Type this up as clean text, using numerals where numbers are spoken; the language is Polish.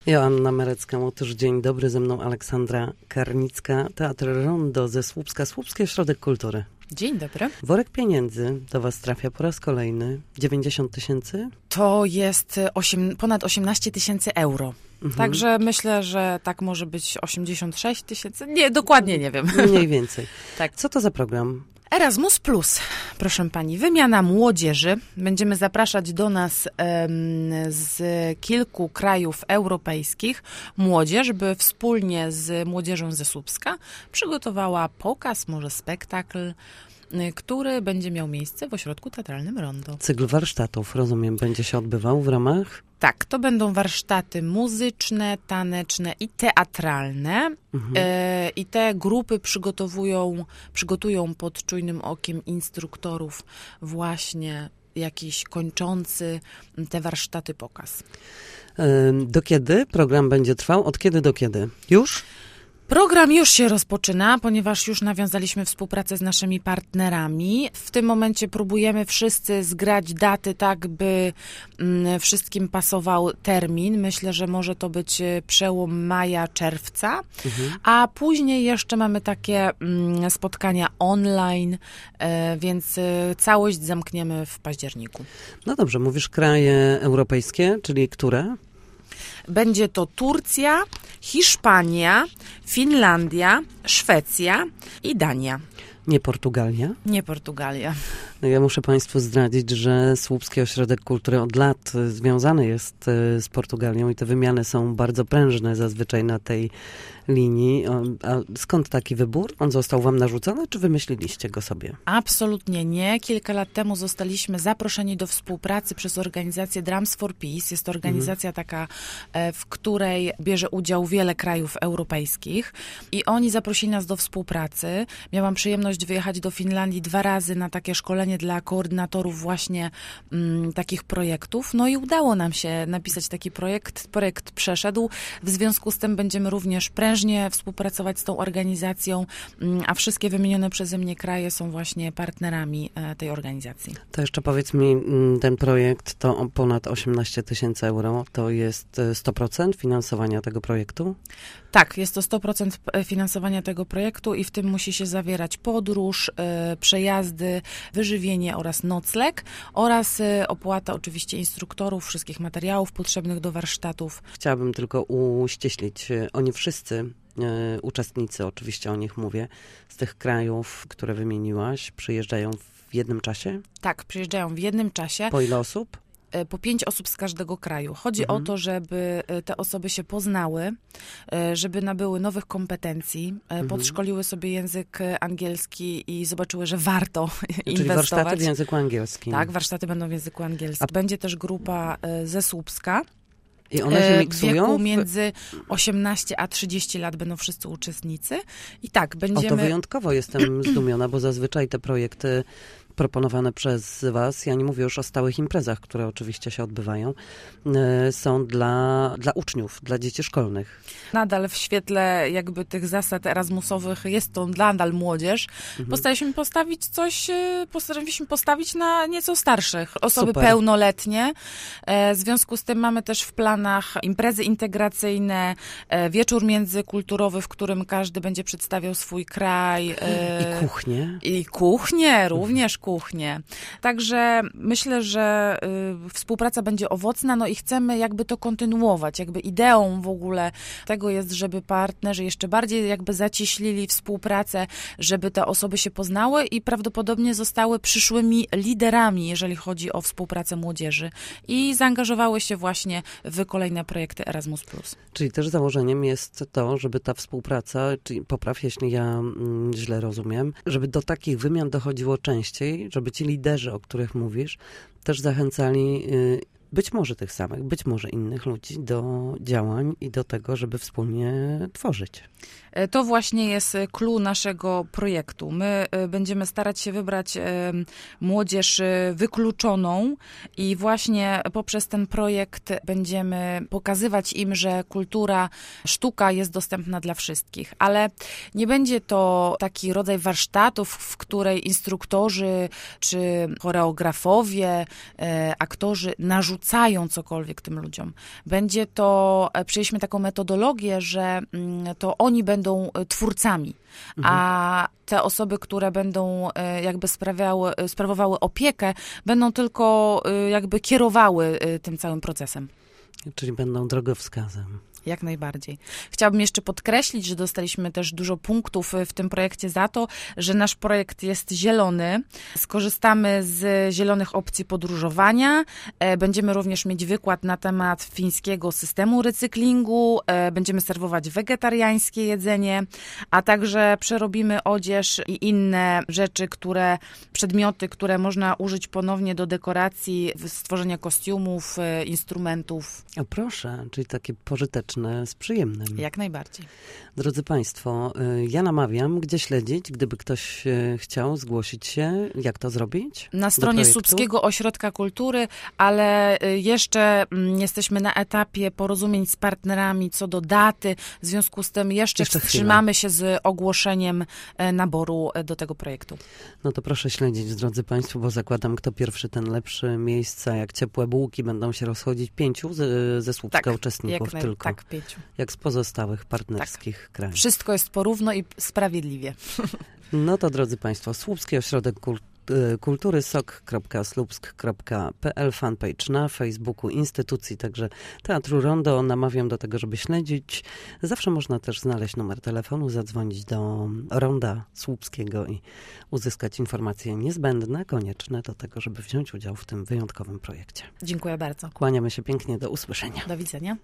Joanna Merecka-Motysz, dzień dobry, ze mną Aleksandra Karnicka, Teatr Rondo ze Słupska, Słupski Ośrodek Kultury. Dzień dobry. Worek pieniędzy do was trafia po raz kolejny. 90 000? To jest ponad 18 000 euro. Także myślę, że tak może być 86 000. Nie, dokładnie nie wiem. Mniej więcej. Tak. Co to za program? Erasmus Plus, proszę pani, wymiana młodzieży. Będziemy zapraszać do nas z kilku krajów europejskich młodzież, by wspólnie z młodzieżą ze Słupska przygotowała pokaz, może spektakl, który będzie miał miejsce w Ośrodku Teatralnym Rondo. Cykl warsztatów, rozumiem, będzie się odbywał w ramach? Tak, to będą warsztaty muzyczne, i teatralne. I te grupy przygotują pod czujnym okiem instruktorów właśnie jakiś kończący te warsztaty pokaz. Do kiedy program będzie trwał? Od kiedy do kiedy? Już? Program już się rozpoczyna, ponieważ już nawiązaliśmy współpracę z naszymi partnerami. W tym momencie próbujemy wszyscy zgrać daty tak, by wszystkim pasował termin. Myślę, że może to być przełom maja, czerwca. A później jeszcze mamy takie spotkania online, więc całość zamkniemy w październiku. No dobrze, mówisz kraje europejskie, czyli które? Będzie to Turcja, Hiszpania, Finlandia, Szwecja i Dania. Nie Portugalia? Nie Portugalia. No ja muszę państwu zdradzić, że Słupski Ośrodek Kultury od lat związany jest z Portugalią i te wymiany są bardzo prężne zazwyczaj na tej linii. A skąd taki wybór? On został wam narzucony, czy wymyśliliście go sobie? Absolutnie nie. Kilka lat temu zostaliśmy zaproszeni do współpracy przez organizację Drums for Peace. Jest to organizacja taka, w której bierze udział wiele krajów europejskich i oni zaprosili nas do współpracy. Miałam przyjemność wyjechać do Finlandii 2 razy na takie szkolenie dla koordynatorów właśnie takich projektów. No i udało nam się napisać taki projekt. Projekt przeszedł. W związku z tym będziemy również prężnie współpracować z tą organizacją, a wszystkie wymienione przeze mnie kraje są właśnie partnerami tej organizacji. To jeszcze powiedz mi, ten projekt to ponad 18 000 euro. To jest 100% finansowania tego projektu? Tak, jest to 100% finansowania tego projektu i w tym musi się zawierać podróż, przejazdy, wyżywienie oraz nocleg oraz opłata oczywiście instruktorów, wszystkich materiałów potrzebnych do warsztatów. Chciałabym tylko uściślić, oni wszyscy uczestnicy, oczywiście o nich mówię, z tych krajów, które wymieniłaś, przyjeżdżają w jednym czasie? Tak, przyjeżdżają w jednym czasie. Po ile osób? Po 5 osób z każdego kraju. Chodzi o to, żeby te osoby się poznały, żeby nabyły nowych kompetencji, podszkoliły sobie język angielski i zobaczyły, że warto inwestować. Czyli warsztaty w języku angielskim. Tak, warsztaty będą w języku angielskim. Będzie też grupa ze Słupska. I one się miksują? W wieku między 18 a 30 lat będą wszyscy uczestnicy. I tak, będziemy... To wyjątkowo jestem zdumiona, bo zazwyczaj te projekty proponowane przez was, ja nie mówię już o stałych imprezach, które oczywiście się odbywają, są dla uczniów, dla dzieci szkolnych. Nadal w świetle jakby tych zasad erasmusowych jest to nadal młodzież. Postaraliśmy postawić na nieco starszych, osoby Super. Pełnoletnie. W związku z tym mamy też w planach imprezy integracyjne, wieczór międzykulturowy, w którym każdy będzie przedstawiał swój kraj. I kuchnię. I kuchnię, również kuchnię. Także myślę, że współpraca będzie owocna, no i chcemy jakby to kontynuować. Jakby ideą w ogóle tego jest, żeby partnerzy jeszcze bardziej jakby zacieślili współpracę, żeby te osoby się poznały i prawdopodobnie zostały przyszłymi liderami, jeżeli chodzi o współpracę młodzieży i zaangażowały się właśnie w kolejne projekty Erasmus+. Czyli też założeniem jest to, żeby ta współpraca, czyli popraw, jeśli ja źle rozumiem, żeby do takich wymian dochodziło częściej, żeby ci liderzy, o których mówisz, też zachęcali być może tych samych, być może innych ludzi do działań i do tego, żeby wspólnie tworzyć. To właśnie jest clou naszego projektu. My będziemy starać się wybrać młodzież wykluczoną i właśnie poprzez ten projekt będziemy pokazywać im, że kultura, sztuka jest dostępna dla wszystkich. Ale nie będzie to taki rodzaj warsztatów, w której instruktorzy czy choreografowie, aktorzy narzucają narzucają cokolwiek tym ludziom. Przyjęliśmy taką metodologię, że to oni będą twórcami, a te osoby, które będą jakby sprawowały opiekę, będą tylko jakby kierowały tym całym procesem. Czyli będą drogowskazem. Jak najbardziej. Chciałabym jeszcze podkreślić, że dostaliśmy też dużo punktów w tym projekcie za to, że nasz projekt jest zielony. Skorzystamy z zielonych opcji podróżowania. Będziemy również mieć wykład na temat fińskiego systemu recyklingu. Będziemy serwować wegetariańskie jedzenie, a także przerobimy odzież i inne rzeczy, przedmioty, które można użyć ponownie do dekoracji, stworzenia kostiumów, instrumentów. O proszę, czyli takie pożyteczne z przyjemnym. Jak najbardziej. Drodzy Państwo, ja namawiam, gdzie śledzić, gdyby ktoś chciał zgłosić się, jak to zrobić? Na stronie Słupskiego Ośrodka Kultury, ale jeszcze jesteśmy na etapie porozumień z partnerami co do daty, w związku z tym jeszcze wstrzymamy się z ogłoszeniem naboru do tego projektu. No to proszę śledzić, drodzy Państwo, bo zakładam, kto pierwszy, ten lepszy. Miejsca jak ciepłe bułki będą się rozchodzić 5 ze Słupska uczestników tylko. Tak, 5. Jak z pozostałych partnerskich krajów. Wszystko jest porówno i sprawiedliwie. No to drodzy Państwo, Słupski Ośrodek Kultury sok.słupsk.pl, fanpage na Facebooku instytucji, także Teatru Rondo. Namawiam do tego, żeby śledzić. Zawsze można też znaleźć numer telefonu, zadzwonić do Ronda Słupskiego i uzyskać informacje niezbędne, konieczne do tego, żeby wziąć udział w tym wyjątkowym projekcie. Dziękuję bardzo. Kłaniamy się pięknie, do usłyszenia. Do widzenia.